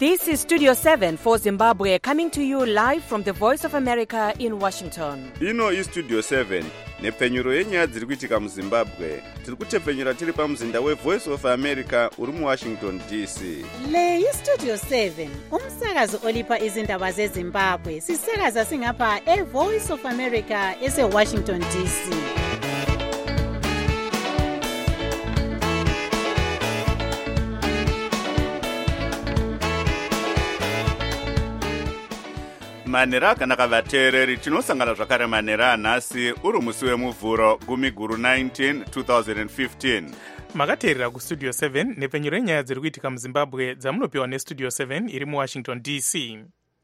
This is Studio 7 for Zimbabwe, coming to you live from the Voice of America in Washington. Ino iStudio 7 nepfenyuro yenyaya dziri kuitika muZimbabwe. Tiri kutepfenyura tiri pamuzinda weVoice of America uri muWashington DC. Le iStudio 7 umsakazo olipa izindaba zeZimbabwe. Sisakaza singapha eVoice of America eseWashington DC. Manera akanaka vateereri, tinosangana zvakare manera anhasi uri musi wemuvhuro gumi guru 19 2015. Makateerera kuStudio 7 nepfenyuro yenyaya dziri kuitika muZimbabwe dzamunopiwa neStudio 7 iri muWashington DC.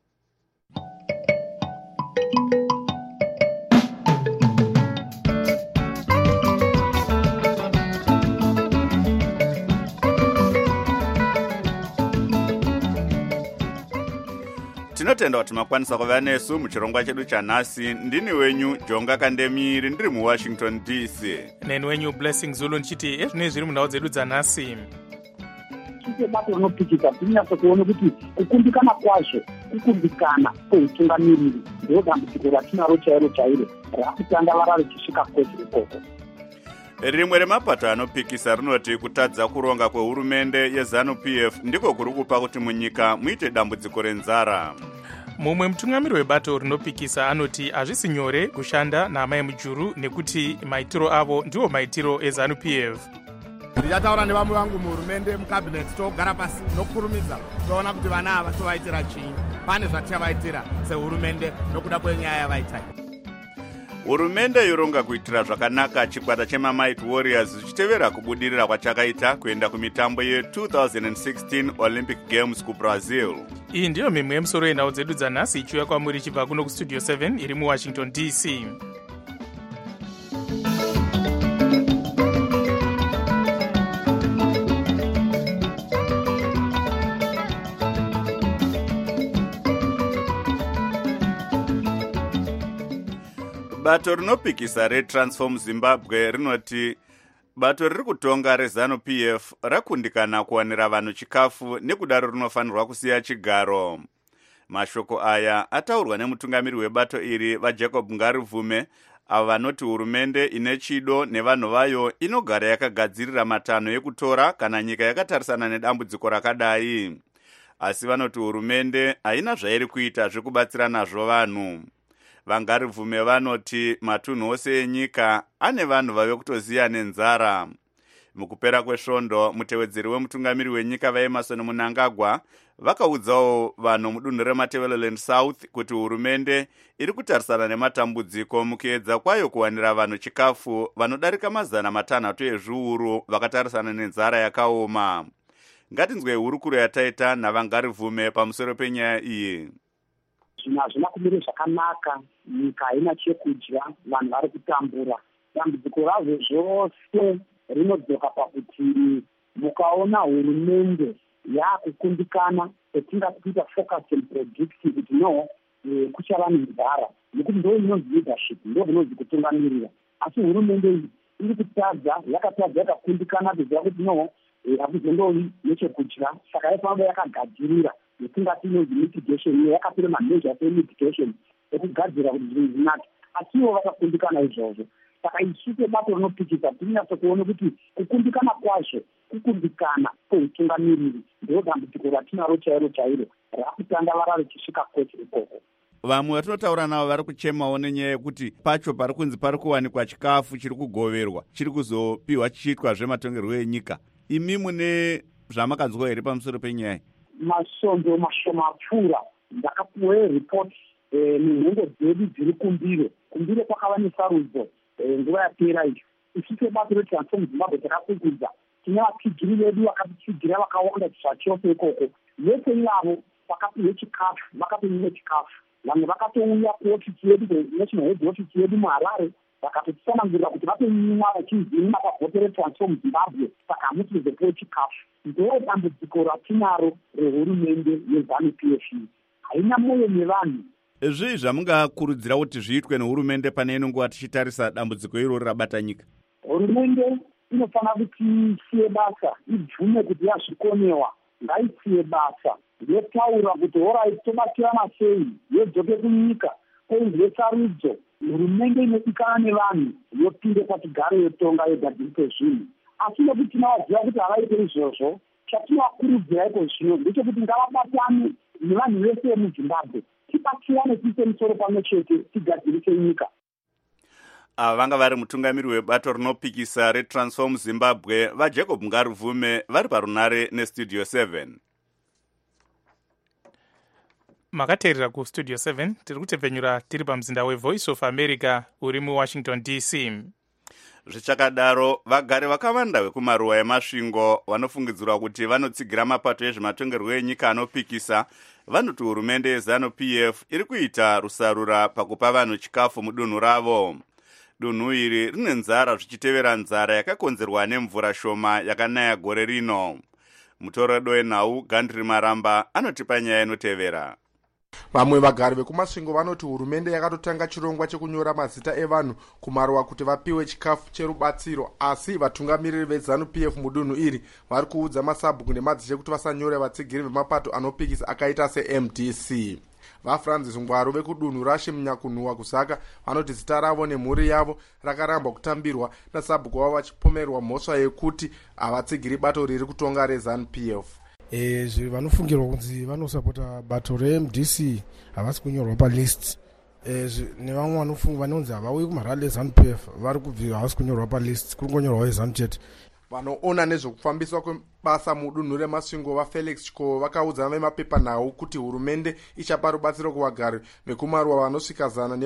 Tinotenda kuti makwanisa kuva nesu muchirongwa chedu chanhasi. Ndini wenyu Jonga Kandemiri, ndiri muWashington DC. Neni wenyu Blessing Zulu ndichiti ezvinei zviri munhau dzedu dzanhasi. Bato rinopikisa tinyatso kuona kuti kukundikana kwazvo kukundikana kweutungamiriri ndiro dambudziko ratinaro chairo rakutandavara richisvika kwese ikoko. Rimwe remapato anopikisa rinoti kutadza kuronga kwehurumende yeZANU-PF ndiko kuri kupa kuti munyika muite dambudziko renzara. Mumwe mutungamiri webato rinopikisa anoti hazvisi nyore kushanda naamai mujuru nekuti maitiro avo ndiwo maitiro eZANU-PF. Ndichataura nevamwe vangu muhurumende mukabineti togara pasi nokurumidza toona kuti vana ava tovaitira chii, pane zvatichavaitira sehurumende nokuda kwenyaya yavaita. Hurumende yoronga kuitira zvakanaka chikwata chemaMighty Warriors zvichitevera kubudirira kwachakaita kuenda kumitambo ye2016 Olympic Games kuBrazil. Iyi ndiyo mimwe yemusoro yenhau dzedu dzanhasi ichiuya kwamuri chibva kuno kuStudio 7 iri muWashington DC. Bato rinopikisa reTransform Zimbabwe rinoti bato riri kutonga reZANU-PF rakundikana kuwanira vanhu chikafu nekudaro rinofanirwa kusiya chigaro. Mashoko aya ataurwa nemutungamiri webato iri vaJacob Ngarivume, avo vanoti hurumende ine chido nevanhu vayo inogara yakagadzirira matanho ekutora kana nyika yakatarisana nedambudziko rakadai. Asi vanoti hurumende haina zvairi kuita zvekubatsira nazvo vanhu. Vangarivume vanoti matunhu ose enyika ane vanhu vave kutoziya nenzara. Mukupera kwesvondo, mutevedzeri wemutungamiri wenyika vaEmmerson Mnangagwa vakaudzawo vanhu mudunhu reMatabeleland South kuti hurumende iri kutarisana nematambudziko mukuedza kwayo kuwanira vanhu chikafu vanodarika 600 ezviuru vakatarisana nenzara yakaoma. Ngatinzwe hurukuro yataita naVangarivume pamusoro penyaya iyi. Hazvina kumira zvakanaka, nyika haina chekudya, vanhu vari kutambura. Dambudziko razvo zvose rinodzoka pakuti mukaona hurumende yaakukundikana etingakuita focus and predict kuti no kuchava nenzara, nekuti ndo inonzi leadership, ndo kunonzi kutungamirira. Asi hurumende iyi iri kutadza, yakatadza yakakundikana kuziva kuti no hakuzondovi nechekudya, saka yaifamba yakagadzirira yetingati inonzi mitigation, yakapira mameasures emitigation ekugadzira kuti zvinhu zvinake. Asiwo vakakundikana izvozvo. Saka isu sebato rinopikisa tinyatso kuona kuti kukundikana kwazvo kukundikana kweutungamiriri ndiro dambudziko ratinaro chairo rakutandavara richisvika kwese ikoko. Vamwe vatinotaura navo vari kuchemawo nenyaya yekuti pacho pari kunzi pari kuwanikwa chikafu chiri kugoverwa chiri kuzopiwa chichiitwa zvematongerwo enyika. Imi mune zvamakanzwa here pamusoro penyaya? Masondo mashoma apfuura ndakapuwa report munhongo dzedu dziri kumbire kwakava nesarudzo nguva yapera iyo. Isu sebato reTransform Zimbabwe takakukudza tine vapigiri vedu vakatitsigira vakawanda zvachose ikoko. Vese ivavo vakapiwe chikafu, vakapiwe chikafu. Vamwe vakatouya kuofisi yedu, national head office yedu muHarare, vakatotsanangurira kuti vapenyimwa vachizima pabhoto reTransform Zimbabwe, saka hamusi kuzopiwe chikafu. Ndo dambudziko ratinaro rehurumende yeZANU-PF. Haina moyo nevanhu. Zvii zvamungakurudzira kuti zviitwe nehurumende pane inonguva tichitarisa dambudziko iroro rabata nyika? Hurumende inofanira kuti isiye basa, ibvume kuti yazvikonewa ngaisiye basa yotaura kuti orai tobatirana sei yodzoke kunyika oizwe sarudzo hurumende inodikana nevanhu yopinde patigare yotonga yogadzirise zvinhu. Asi nekuti tinovaziva kuti havaite izvozvo, chatinovakurudzira iko zvino ndechekuti ngavabatane nevanhu vese vemuzimbabwe, tibatsirane tiise musoro pamwe chete tigadzirise nyika. Ava vanga vari mutungamiri webato rinopikisa reTransform Zimbabwe vaJacob Ngaruvume vari parunare nestudio 7. makateerera kustudio 7 tiri kutepfenyura tiri pamuzinda weVoice of America uri muWashington DC. Zvichakadaro, vagari vakawanda vekumaruwa emasvingo vanofungidzirwa kuti vanotsigira mapato ezvematongerwo enyika anopikisa vanoti hurumende yeZANU-PF iri kuita rusarura pakupa vanhu chikafu mudunhu ravo. Dunhu iri rine nzara zvichitevera nzara yakakonzerwa nemvura shoma yakanaya gore rino. Mutoredo wenhau Gandri Maramba anotipa nyaya inotevera. Vamwe vagari vekumasvingo vanoti hurumende yakatotanga chirongwa chekunyora mazita evanhu kumaruwa kuti vapiwe chikafu cherubatsiro, asi vatungamiriri veZANU-PF mudunhu iri vari kuudza masabhuku nemadzishe kuti vasanyore vatsigiri vemapato anopikisa akaita seMDC. VaFrancis Ngwaru vekudunhu Rashim Nyakunhuwa kusaka vanoti zita ravo nemhuri yavo rakaramba kutambirwa nasabhuku wavo vachipomerwa mhosva yekuti havatsigiri bato riri kutonga reZANU-PF. Vanofungirwa kunzi vanosapota bato reMDC havasi kunyorwa palist. Nevamwe vanonzi havauyi kumarali eZANU-PF vari kubvira havasi kunyorwa palist, kuri kunyorwa eZANU chete. Vanoona nezvekufambiswa kwebasa mudunhu remasvingo vaFelix Chikovo vakaudza vemapepanhau kuti hurumende ichapa rubatsiro kuvagari vekumaruwa vanosvika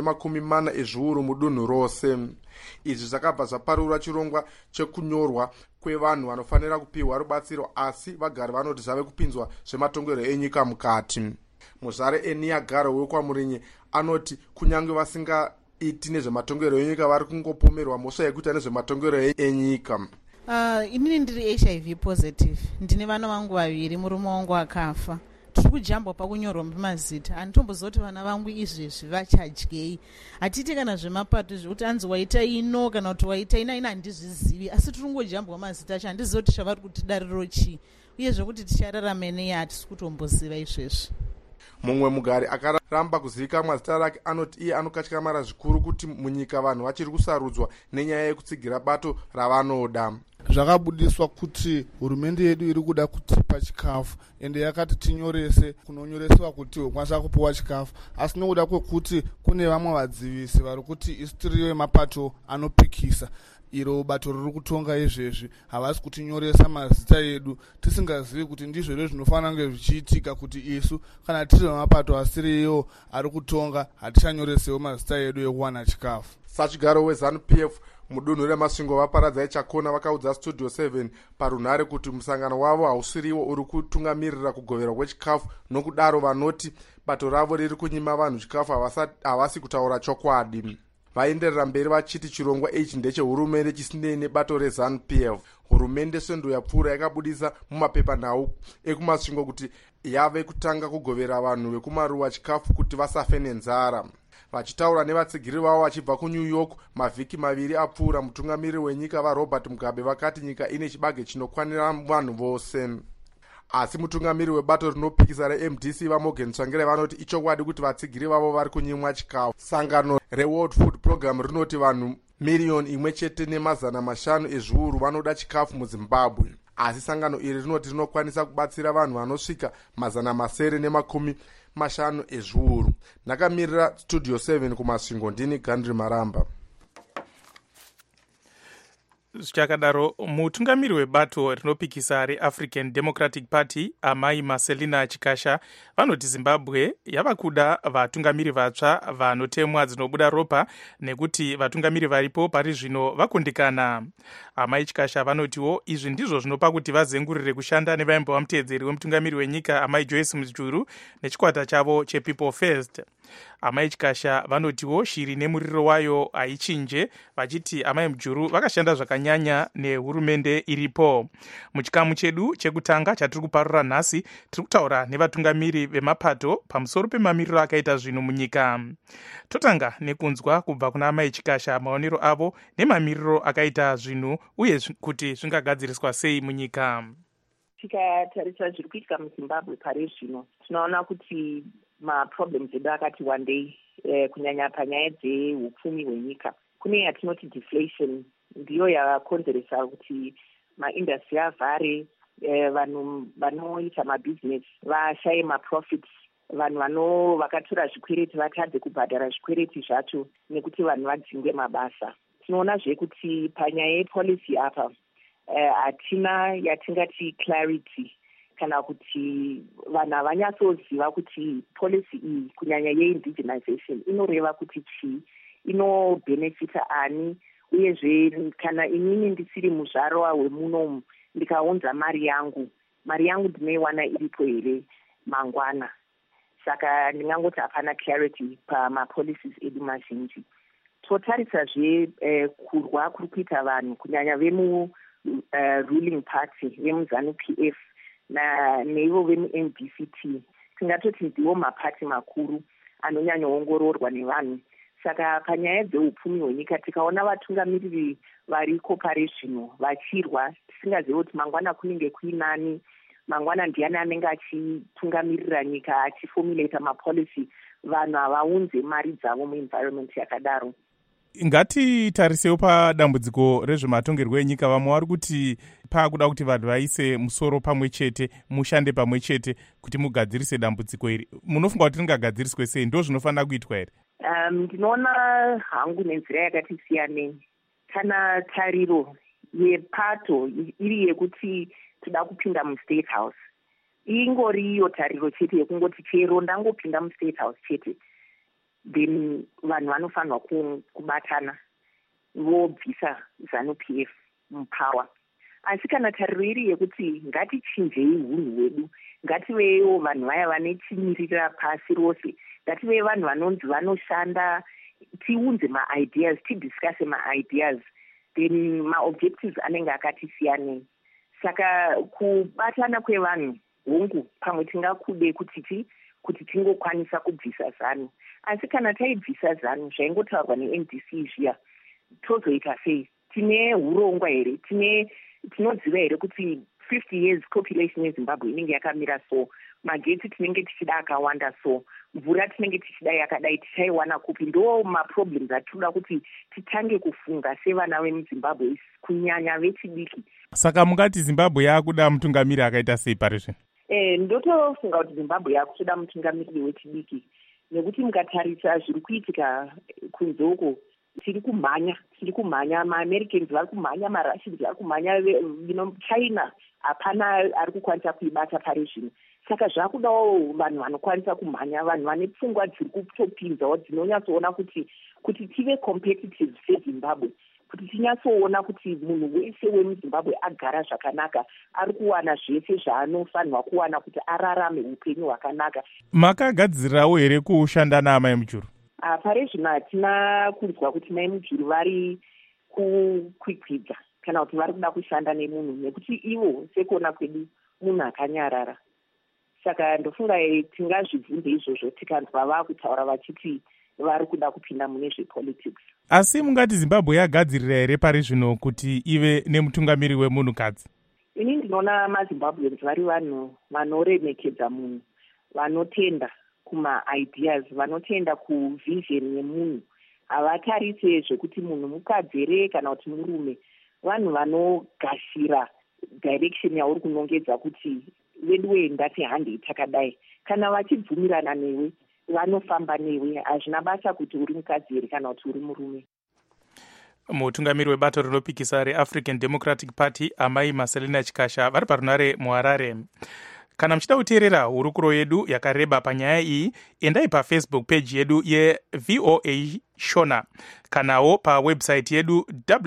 140 ezviuru mudunhu rose. Izvi zvakabva zvaparura chirongwa chekunyorwa kwevanhu vanofanira kupiwa rubatsiro, asi vagari vanoti zvave kupinzwa zvematongerwo enyika mukati. Muzvare Eniagaro wekwamurinye anoti kunyange vasingaiti nezvematongerwo enyika vari kungopomerwa mhosva yekuita nezvematongerwo enyika. Inini ndiri HIV positive, ndine vana vangu vaviri, murume wangu akafa. Tiri kujambwa pakunyorwa mazita, handitombozoti vana vangu izvezvi vachadyei. Hatiti kana zvemapato zvekuti anzi waita ino kana kuti waita ina handizvizivi, asi tiri kungojambwa mazita acho, handizivi kuti zvavari kutidariro chii, uye zvokuti tichararame nei hatisi kutomboziva izvezvi. Mumwe mugari akaramba kuzivikanwa mazita rake anoti iye anokatyamara zvikuru kuti munyika vanhu vachiri kusarudzwa nenyaya yekutsigira bato ravanoda. Zvakabudiswa kuti hurumende yedu iri kuda kutipa chikafu ende yakati tinyorese kunonyoreswa kuti ukwanisa kupiwa chikafu, asi nokuda kwekuti kune vamwe vadzivisi vari kuti isi tiri mapato anopikisa iro bato riri kutonga izvezvi havasi kutinyoresa mazita edu, tisingazivi kuti ndizvo ere zvinofanira kunge zvichiitika kuti isu kana tiri mapato asiriyo ari kutonga hatichanyoresewo mazita edu ekuwana chikafu. Sachigaro weZANU-PF mudunhu remasvingo vaparadzai Chakona vakaudza studio 7 parunhare kuti musangano wavo hausiriwo uri kutungamirira kugoverwa kwechikafu, nokudaro vanoti bato ravo riri kunyima vanhu chikafu havasi kutaura chokwadi. Vaenderera mberi vachiti chirongwa ichi ndechehurumende chisinei nebato reZANU-PF. Hurumende swendo yapfuura yakabudisa mumapepanhau ekumasvingo kuti yave kutanga kugovera vanhu vekumaruwa chikafu kuti vasafe nenzara. Vachitaura nevatsigiri vavo vachibva kuNew York mavhiki maviri apfuura, mutungamiriri wenyika vaRobert Mugabe vakati nyika ine chibage chinokwanira vanhu vose. Asi mutungamiriri webato rinopikisa reMDC vaMorgan Tsvangirai vanoti ichokwadi kuti vatsigiri vavo vari kunyimwa chikafu. Sangano reWorld Food Program rinoti vanhu 1,500,000 ezviuru vanoda chikafu muZimbabwe. Asi sangano iri rinoti rinokwanisa kubatsira vanhu vanosvika 750 ezviuru. Nakamirira studio 7 kumasvingo ndini Gandri Maramba. Zvichakadaro, mutungamiri webato rinopikisa reAfrican Democratic Party amai Marcelina Chikasha vanoti Zimbabwe yava kuda vatungamiri vatsva vanotemwa dzinobuda ropa nekuti vatungamiri varipo pari zvino vakundikana. Amai Chikasha vanotiwo izvi ndizvo zvinopa kuti vazengurire kushanda nevaimbo vamuteedzeri wemutungamiri wenyika amai Joyce Mujuru nechikwata chavo chePeople First. Amai Chikasha vanotiwo shiri nemuriro wayo haichinje, vachiti amai Mujuru vakashanda zvakanyanya nehurumende iripo. Muchikamu chedu chekutanga chatiri kuparura nhasi tiri kutaura nevatungamiri vemapato pamusoro pemamiriro akaita zvinhu munyika. Totanga nekunzwa kubva kuna amai Chikasha maonero avo nemamiriro akaita zvinhu uye kuti zvingagadziriswa sei munyika. tikatarisa zviri kuitika muzimbabwe pari zvino tinoona kuti maproblems edu akati wandei kunyanya panyaya dzeupfumi hwenyika. Kune yatinoti deflation, ndiyo yakakonzeresa kuti maindastry avhare, vanhu vanoita mabhizinesi vashaye maprofits, vanhu vakatora zvikwereti vatadze kubhadhara zvikwereti zvacho nekuti vanhu vadzingwe mabasa. Tinoonazve kuti panyaya yepolicy apa hatina yatingati clarity, kana kuti vanhu havanyatsoziva kuti policy iyi kunyanya yeindigenization inoreva kuti chii, inobenefita ani, uyezve kana inini ndisiri muzvarwa wemunomu ndikaunza mari yangu ndinoiwana iripo here mangwana. Saka ndingangoti hapana clarity pamapolicies edu mazhinji. Totarisazve kurwa kuri kuita vanhu kunyanya ruling party vemuZANU PF neivo vemuMDCT, tingatoti ndiwo mapati makuru anonyanyoongororwa nevanhu. Saka panyaya dzeupfumi hwenyika tikaona vatungamiriri variko pari zvino vachirwa, tisingazivi kuti mangwana kunenge kuinani, mangwana ndiani anenge achitungamirira nyika, achifomulata mapolicy, vanhu havaunze mari dzavo muenvironment yakadaro. Ngatitarisewo padambudziko rezvematongerwo enyika. Vamwe vari kuti paakuda kuti vanhu vaise musoro pamwe chete, mushande pamwe chete kuti mugadzirise dambudziko iri. Munofunga kuti ringagadziriswe sei? Ndo zvinofanira kuitwa here? Ndinoona hangu nenzira yakati siyanei. Kana tariro yepato iri yekuti toda kupinda muState House, ingori iyo tariro chete yekungoti chero ndangopinda muState House chete, then vanhu vanofanirwa kubatana vobvisa ZANU PF mupower. Asi kana tariro iri yekuti ngatichinjei hunhu hwedu, ngativewo vanhu vaya vanechimirira pasi rose, ngative vanhu vanonzi vanoshanda, tiunze maideas, tidiscuse maideas, then maobjectives anenge akati siyanei. Saka kubatana kwevanhu hongu pamwe tingakude kuti tingokwanisa kubvisa ZANU. Asi kana taibvisa ZANU zvaingotaurwa neMDC zviya, tozoita sei? Tine urongwa here? Tinoziva here kuti 50 years population yeZimbabwe inenge yakamira so, magetsi tinenge tichida akawanda so, mvura tinenge tichida yakadai, tichaiwana kupi? Ndo maproblems atinoda kuti titange kufunga sevana vemuZimbabwe, kunyanya vechidiki. Saka mungati Zimbabwe yakuda mutungamiri akaita sei pari zvino? Ndotofunga kuti Zimbabwe yakutoda mutungamiriri wechidiki, nekuti mukatarisa zviri kuitika kunzoko, tiri kumhanya, maAmericans vari kumhanya, maRussians vari kumhanya, China hapana ari kukwanisa kuibata pari zvino. Saka zvakudawo vanhu vanokwanisa kumhanya, vanhu vane pfungwa dziri kutopinzawo, dzinonyatsoona kuti tive competitive seZimbabwe, kuti tinyatsoona kuti munhu wese wemuZimbabwe agara zvakanaka, ari kuwana zvese zvaanofanirwa kuwana kuti ararame upenyu hwakanaka. Makagadzirirawo here kushanda naamai mujuru? Pari zvino hatina kunzwa kuti mai mujuru vari kukwikwidza kana kuti vari kuda kushanda nemunhu, nekuti ivo sekuona kwedu munhu akanyarara. Saka ndofunga tingazvibvunze izvozvo tikanzwa vaakutaura vachiti vari kuda kupinda mune zvepolitics. Asi mungati Zimbabwe yagadzirira here pari zvino kuti ive nemutungamiri wemunhukadzi? Ini ndinoona maZimbabweans vari vanhu vanoremekedza munhu, vanotenda kumaideas, vanotenda kuvision yemunhu, havatarise zvekuti munhu mukadzi here kana kuti murume, vanhu vanogashira direction yauri kunongedza kuti weduwe ndati handi itakadai. Kana vachibvumirana newe vanofamba newe, hazvina basa kuti uri mukadzi here kana kuti uri murume. Mutungamiri webato rinopikisa reAfrican Democratic Party amai Marcelina Chikasha vari parunare muHarare. Kana muchida kuteerera hurukuro yedu yakareba panyaya iyi, endai paFacebook page yedu yeVOA Shona, kanawo pawebsite yedu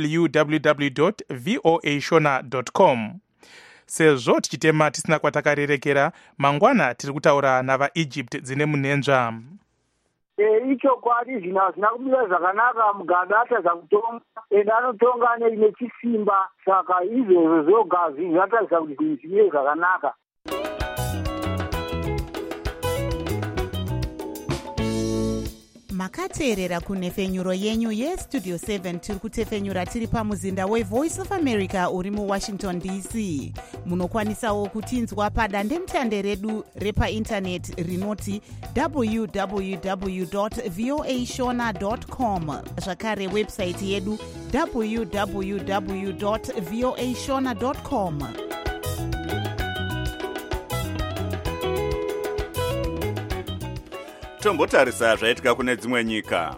www.voashona.com. Sezvo tichitema tisina kwatakarerekera, mangwana tiri kutaura navaEgypt dzine munenzva. Ichokwadi zvinhu hazvina kumira zvakanaka. Mugabe atadza kutonga ende anotonga nechisimba, saka izvozvo zvoga zvinoratidza kuti zvinhu zvimire zvakanaka. makateerera kunhefenyuro yenyu yestudio 7 tiri kutefenyura tiri pamuzinda wevoice of america uri muwashington dc. munokwanisawo kutinzwa padandemutande redu repaindaneti rinoti www voashona com, zvakare webhusaiti yedu www voashona com. tombotarisa zvaitika kune dzimwe nyika.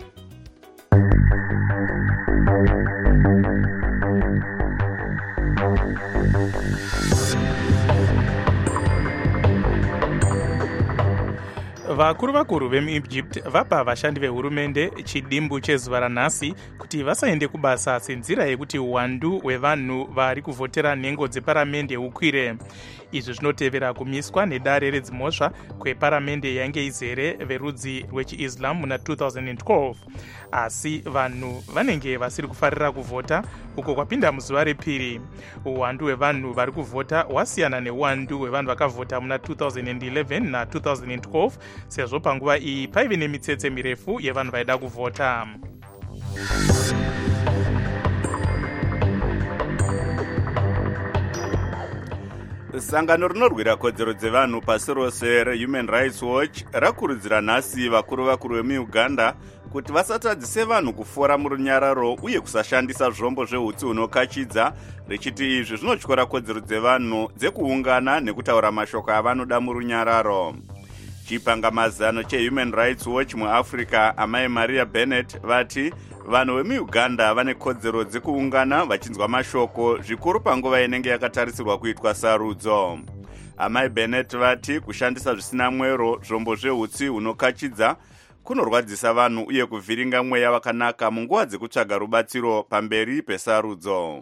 vakuru vemuegypt vapa vashandi vehurumende chidimbu chezuva ranhasi kuti vasaende kubasa senzira yekuti uwandu hwevanhu vari kuvhotera nhengo dzeparamende hukwire. izvi zvinotevera kumiswa nedare redzimhosva kweparamende yainge izere verudzi rwechiislam muna 2012, asi vanhu vanenge vasiri kufarira kuvhota uko kwapinda muzuva repiri. uwandu hwevanhu vari kuvhota hwasiyana neuwandu hwevanhu vakavhota muna 2011 na 2012, sezvo panguva iyi paive nemitsetse mirefu yevanhu vaida kuvhota. sangano rinorwira kodzero dzevanhu pasi rose rehuman rights watch rakurudzira nhasi vakuru vemuuganda kuti vasatadzise vanhu kufora murunyararo uye kusashandisa zvombo zveutsi hunokachidza, richiti izvi zvinotyora kodzero dzevanhu dzekuungana nekutaura mashoko avanoda murunyararo. chipangamazano chehuman rights watch muafrica amai maria bennett vati vanhu vemuuganda vane kodzero dzekuungana vachinzwa mashoko zvikuru panguva inenge yakatarisirwa kuitwa sarudzo. amai bennett vati kushandisa zvisina mwero zvombo zveutsi hunokachidza kunorwadzisa vanhu uye kuvhiringa mweya wakanaka munguva dzekutsvaga rubatsiro pamberi pesarudzo.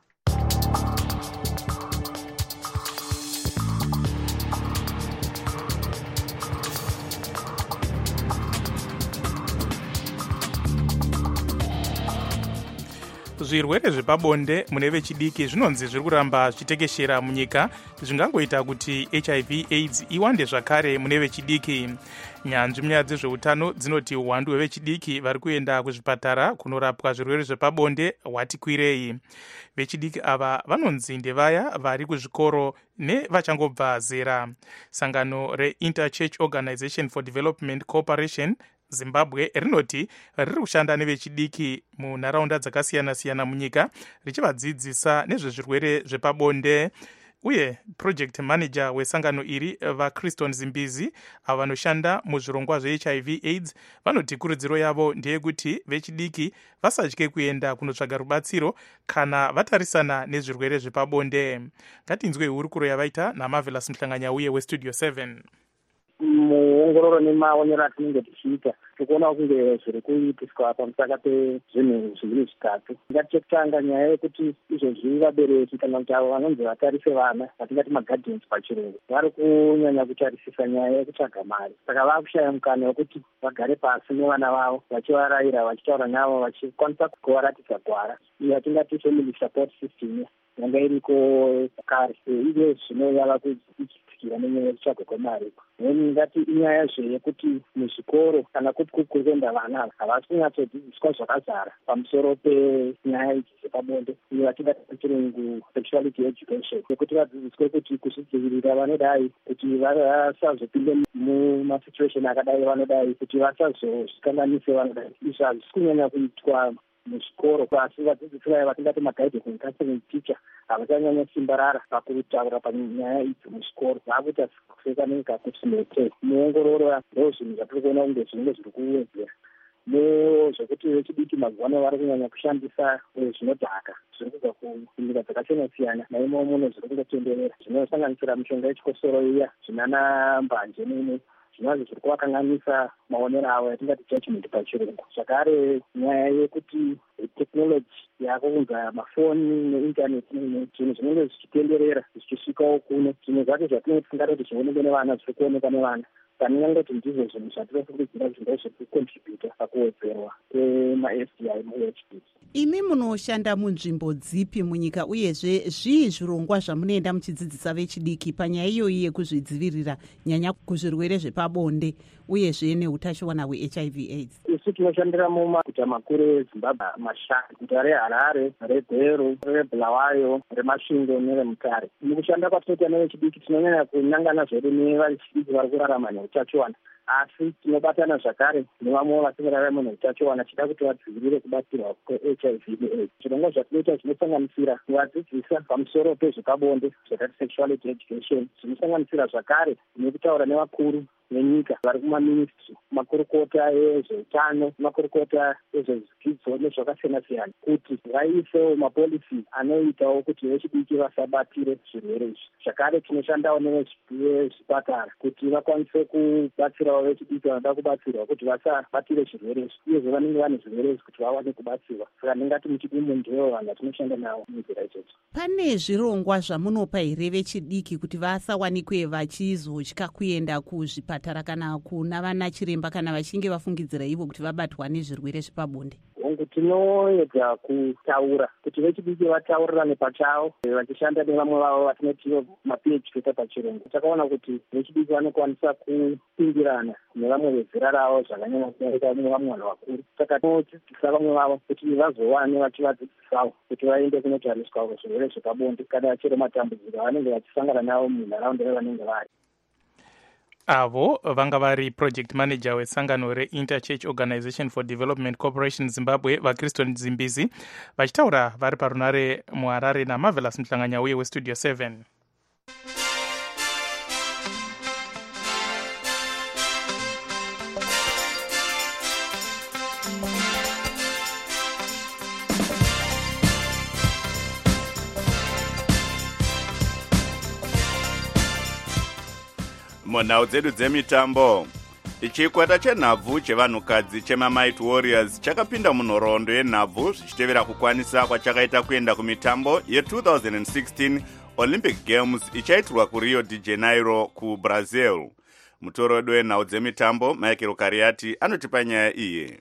zvirwere zvepabonde mune vechidiki zvinonzi zviri kuramba zvichitekeshera munyika, zvingangoita kuti hiv aids iwande zvakare mune vechidiki. nyanzvi munyaya dzezveutano dzinoti uwandu hwevechidiki vari kuenda kuzvipatara kunorapwa zvirwere zvepabonde hwati kwirei. vechidiki ava vanonzi ndevaya vari kuzvikoro nevachangobva zera. sangano reinterchurch organization for development cooperation zimbabwe rinoti riri kushanda nevechidiki munharaunda dzakasiyana-siyana munyika richivadzidzisa nezvezvirwere zvepabonde. uye project manager wesangano iri vaChriston Zimbizi avo vanoshanda muzvirongwa zvehiv aids vanoti kurudziro yavo ndeyekuti vechidiki vasatye kuenda kunotsvaga rubatsiro kana vatarisana nezvirwere zvepabonde. ngatinzwe hurukuro yavaita naMarvelous Mhlanganyauye westudio 7. muongororo nemaonero atinenge tichiita tikuona kunge zviri kuitiswa pamusaka pezvinhu zviviri zvitatu. ngatikutanga nyaya yekuti izvozvi vabereki kana kuti avo vanonzi vatarise vana vatingati maguardians pachirungu vari kunyanya kutarisisa nyaya yekutsvaga mari, saka vakushaya mukana wekuti vagare pasi nevana vavo vachivarayira vachitaura navo vachikwanisa kuvaratidza gwara iyo yatingati family support system yanga iriko kare. izvo zvino yava kuitikira nenyaya yekutsvagwa kwemari. ngati inyaya zveyekuti muzvikoro kana kuti kuenda vana havasi kunyatsodzidziswa zvakazara pamusoro penyaya idzi dzepabonde iyo vatingati pachirungu sexuality education, yekuti vadzidziswe kuti kuzvidzivirira vanodai kuti vasazopinde mumasituation akadai vanodai kuti vasazozvikanganise vanodai. izvi hazvisi kunyanya kuitwa muzvikoro, asi vadzidzisi vaya vatingati magaidance and counseling teacher havachanyanya simba rara pakutaura panyaya idzi muzvikoro, vakuita kupfeka neka kuti mete. muongororo ndo zvinhu zvatiri kuona kunge zvinenge zviri kuwedzera nezvekuti vechidiki mazuvaano vari kunyanya kushandisa zvinodhaka zviri kubva kunyika dzakasiyana-siyana naimo muno zviri kungotenderera zvinosanganisira mishonga yechikosoro iya zvinana mbanje nini zvinova zviri kuvakanganisa maonero avo yatingati judgment pachirungu. zvakare nyaya yekuti technology yako kunza mafoni neintaneti zvinhu zvinenge zvichitenderera zvichisvikawo kuno, zvimwe zvacho zvatinoti tingati kuti zvionekwe nevana zviri kuonekwa nevana Kaningangoti ndizvo zvinhu zvatinofungidzira kuti ndozvekukontributa pakuwedzerwa kwema-FDI mu-HB. Imi munoshanda munzvimbo dzipi munyika uyezve zvii zvirongwa zvamunoenda muchidzidzisa vechidiki panyaya iyoyi yekuzvidzivirira nyanya kuzvirwere zvepabonde uyezve neutachiona hwe-HIV/AIDS? Isu tinoshandira mumaguta makuru eZimbabwe mashanu: guta reHarare, reGweru, reBulawayo, reMasvingo nereMutare. Mukushanda kwatinoita nevechidiki tinonyanya kunangana zvedu nevechidiki vari kurarama neutachiona, asi tinobatana zvakare nevamwe vasingararama neutachiona chida kuti vadzivirire kubatsirwa kwe-HIV/AIDS. Zvirongwa zvatinoita zvinosanganisira kuvadzidzisa pamusoro pezvepabonde, zvakati sexuality education, zvinosanganisira zvakare nekutaura nevakuru venyika vari kumaministry, makurukota ezveutano, makurukota ezvezvidzidzo nezvakasiyana-siyana, kuti vaisewo mapolisi anoitawo kuti vechidiki vasabatire zvirwere izvi. Zvakare tinoshandawo nevezvipatara kuti vakwanise kubatsirawo vechidiki vanoda kubatsirwa kuti vasabatire zvirwere izvi, uyezve vanenge vane zvirwere izvi kuti vawane kubatsirwa. Saka ndingati muchidimu ndivo vanhu vatinoshanda navo munzira ichocho. Pane zvirongwa zvamunopa here vechidiki kuti vasawanikwe vachizotya kuenda kuzvipatara kana kuna vana chiremba kana vachinge vafungidzira ivo kuti vabatwa nezvirwere zvepabonde? Tinoedza kutaura kuti vechidiki vataurirane pachavo vachishanda nevamwe vavo vatinoti ma-PhD pachirungu. Takaona kuti vechidiki vanokwanisa kupindirana nevamwe vezera ravo zvakanyanya kudarika vamwe vanhu vakuru. Saka tinodzidzisa vamwe vavo kuti vazowane vachivadzidzisawo kuti vaende kunotariswa zvirwere zvepabonde kana vachiri matambudziko vanenge vachisangana navo munharaunda yavanenge vari. Avo vanga vari project manager wesangano re-Interchurch Organization for Development Corporation Zimbabwe vaKriston Zimbizi vachitaura vari parunare muHarare naMarvelous Mhlanganya uye weStudio 7. munhau dzedu dzemitambo, chikwata chenhabvu chevanhukadzi chemaMighty Warriors chakapinda munhoroondo yenhabvu zvichitevera kukwanisa kwachakaita kuenda kumitambo ye2016 Olympic Games ichaitirwa kuRio de Janeiro kuBrazil. Mutorodo wenhau dzemitambo Michael Kariati anotipa nyaya iyi.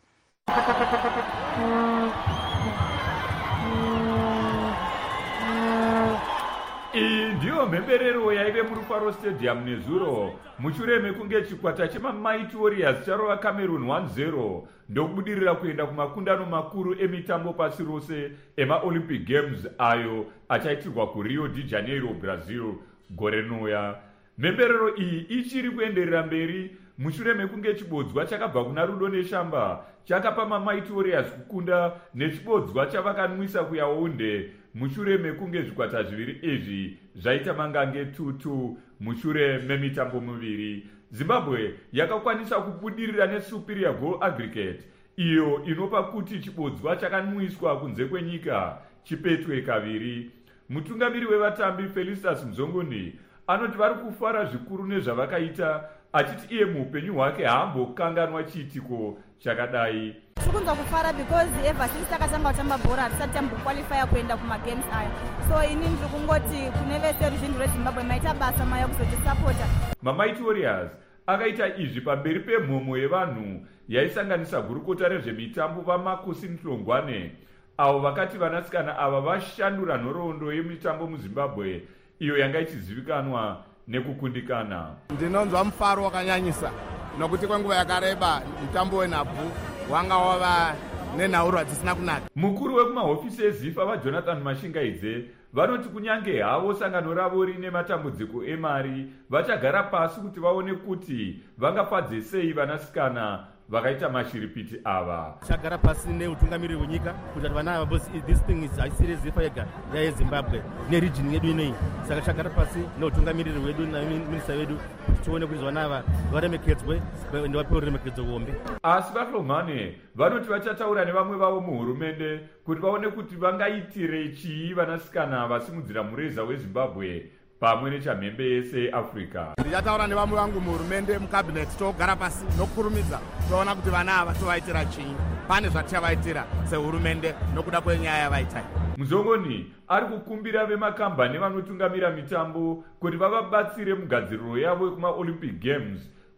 Iyi ndiyo mhemberero yaive murufaro stadium nezuro mushure mekunge chikwata chemaMighty Warriors charova Cameroon 1-0 ndokubudirira kuenda kumakundano makuru emitambo pasi rose emaOlympic Games ayo achaitirwa kuRio de Janeiro, Brazil gore rinouya. Mhemberero iyi ichiri kuenderera mberi mushure mekunge chibodzwa chakabva kuna Rudo Neshamba chakapa maMighty Warriors kukunda nechibodzwa chavakanwisa kuyaunde mushure mekunge zvikwata zviviri izvi zvaita mangange 2-2 mushure memitambo miviri. Zimbabwe yakakwanisa kubudirira nesuperior goal aggregate iyo inopa kuti chibodzwa chakanwiswa kunze kwenyika chipetwe kaviri. Mutungamiri wevatambi Felicitas Mzongoni anoti vari kufara zvikuru nezvavakaita, achiti iye muupenyu hwake haambokanganwa chiitiko chakadai. Tirikunzwa kufara because ever since takatanga kutamba bhora hatisati tambokwalifya kuenda kumagames aya, so ini ndiri kungoti kune vese ruzhinji rweZimbabwe maita basa maya kuzotisapota. maMighty Warriors akaita izvi pamberi pemhomo yevanhu yaisanganisa gurukota rezvemitambo vaMakosi Nhlongwane avo vakati vanasikana ava vashandura nhoroondo yemitambo muZimbabwe iyo yanga ichizivikanwa nekukundikana. Ndinonzwa mufaro wakanyanyisa nokuti kwenguva yakareba mutambo wenhabvu wanga wava nenhaurwa dzisina kunaka. Mukuru wekumahofisi eZIFA vaJonathan Mashingaidze vanoti kunyange havo sangano ravo rine matambudziko emari vachagara pasi kuti vaone kuti vangafadze sei vanasikana vakaita mashiripiti ava. Chagara pasi neutungamiriri wenyika kuti vana ava bosi this thing is haisiri ZIFA yega yayeZimbabwe neregion yedu inei, saka chagara pasi neutungamiriri wedu naminista wedu kuti tione kuti vana ava varemekedzwe ende vapewe ruremekedzo hombe. Asi vaHlongwane vanoti vachataura nevamwe vavo muhurumende kuti vaone kuti vangaitire chii vanasikana vasimudzira mureza weZimbabwe pamwe nechamhembe yese Africa. Ndichataura nevamwe vangu muhurumende mukabineti togara pasi nokurumidza toona kuti vana ava tovaitira chii, pane zvatichavaitira sehurumende nokuda kwenyaya yavaita. Mzongoni ari kukumbira vemakambani vanotungamira mitambo kuti vavabatsire mugadziriro yavo kumaOlympic Games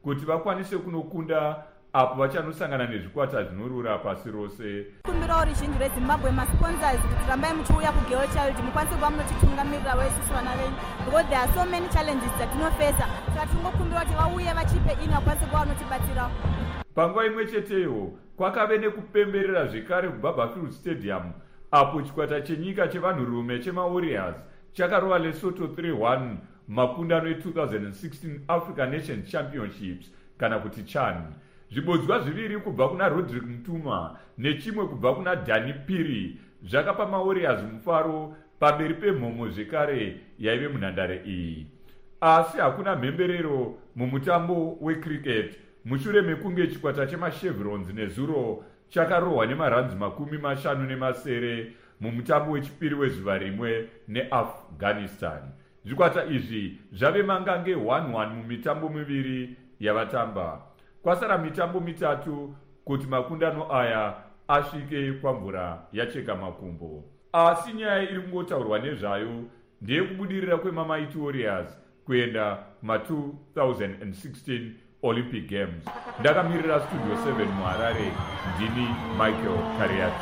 kuti vakwanise kunokunda apo vachanosangana nezvikwata zvinorura pasi rose. Kumbirawo ruzhinji rweZimbabwe masponsors kuti rambai muchiuya kugirl child mukwanise kuva munotitungamirira weisusu vana venyu because there are so many challenges dzatinofesa saka tingokumbira kuti vauye vachipe ini vakwanise kuva vanotibatsirawo. Panguva imwe cheteyo kwakave nekupemberera zvekare kuBarberfield Stadium apo chikwata chenyika chevanhurume chemaWarriors chakarova Lesotho 3-1 makundano e2016 African Nations Championships kana kuti CHAN. Zvibodzwa zviviri kubva kuna Rodrick Mtuma nechimwe kubva kuna Dani Piri zvakapa maWarriors mufaro pamberi pemhomo zvekare yaive munhandare iyi. Asi hakuna mhemberero mumutambo wecricket mushure mekunge chikwata chemachevrons nezuro chakarohwa nemaranzi 50 mumutambo wechipiri wezuva rimwe neAfghanistan. Zvikwata izvi zvave mangange 1-1 mumitambo miviri yavatamba. Kwasara mitambo mitatu kuti makundano aya asvike kwamvura yacheka makumbo. Asi nyaya iri kungotaurwa nezvayo ndeyekubudirira kwemaMighty Warriors kuenda ma2016 Olympic Games. Ndakamirira Studio 7 muHarare, ndini Michael Kariati.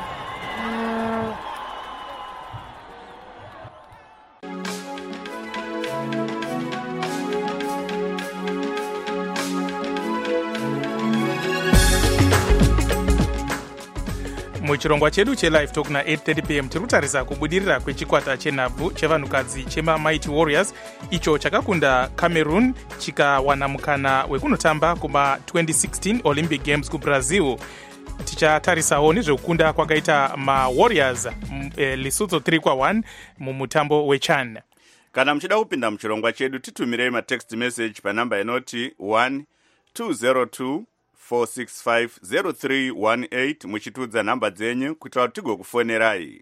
muchirongwa chedu chelive talk na8:30 pm tiri kutarisa kubudirira kwechikwata chenhabvu chevanhukadzi chemaMighty Warriors icho chakakunda Cameroon chikawana mukana wekunotamba kuma2016 Olympic Games kuBrazil. Tichatarisawo nezvekukunda kwakaita maWarriors Lesotho 3-1 mumutambo weCHAN. Kana muchida kupinda muchirongwa chedu titumirei matext message panamba inoti 1202 4650318 muchitudza namba dzenyu kuitira kuti tigokufonerai.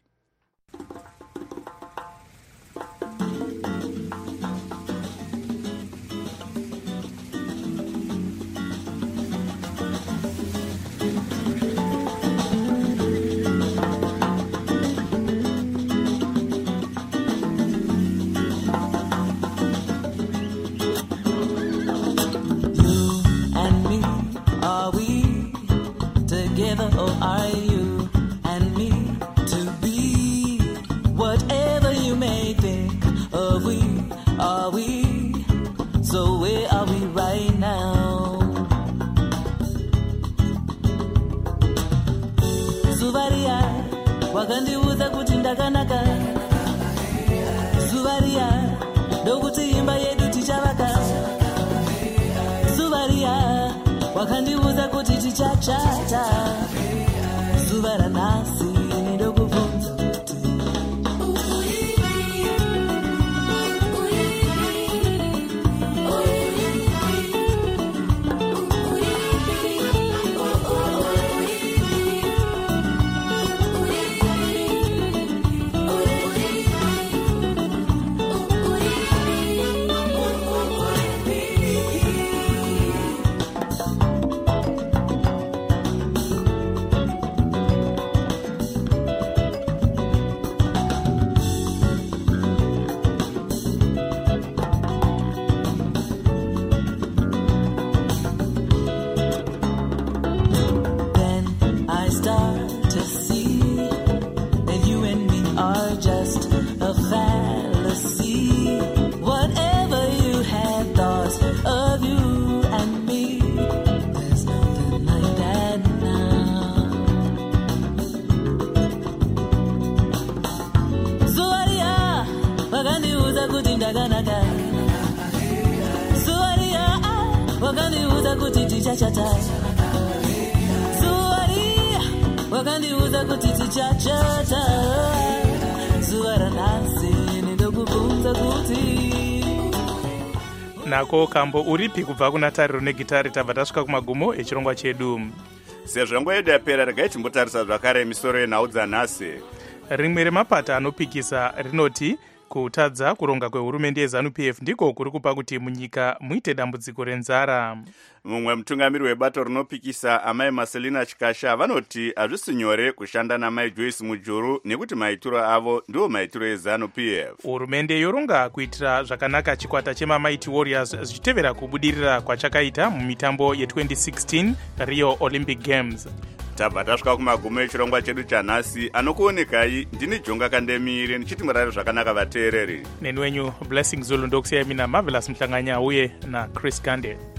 Or are you and me to be whatever you may think of? We are we, so where are we right now? Zuvaria wakandiudza kuti ndakanaka, Zuvaria ndokuti imba yedu tichavaka, Zuvaria wakandiudza kuti tichachata, zuva ranhasi ndokubvunza kuti wakandiudza kuti tichachata, Zuvaria wakandiudza kuti tichachata, zuva ranhasi ndokubvunza kuti nako kambo uripi kubva kuna Tariro negitari. Tabva tasvika kumagumo echirongwa chedu. Sezvo nguva yedu yapera, regai timbotarisa zvakare misoro yenhau dzanhasi. Rimwe remapata anopikisa rinoti kutadza kuronga kwehurumende yeZANU-PF ndiko kuri kupa kuti munyika muite dambudziko renzara. Mumwe mutungamiri webato rinopikisa amai Marcelina Chikasha vanoti hazvisi nyore kushanda namai Joyce Mujuru nekuti maitiro avo ndiwo maitiro eZANU-PF. Hurumende yoronga kuitira zvakanaka chikwata chemaMighty Warriors zvichitevera kubudirira kwachakaita mumitambo ye2016 Rio Olympic Games. Tabva tasvika kumagumo echirongwa chedu chanhasi. Anokuonekai ndini Jonga Kandemire ndichiti murare zvakanaka vateereri. Neni wenyu Blessing Zulu ndokusiyai mina Marvelous Mhlanganya uye na Chris Gande.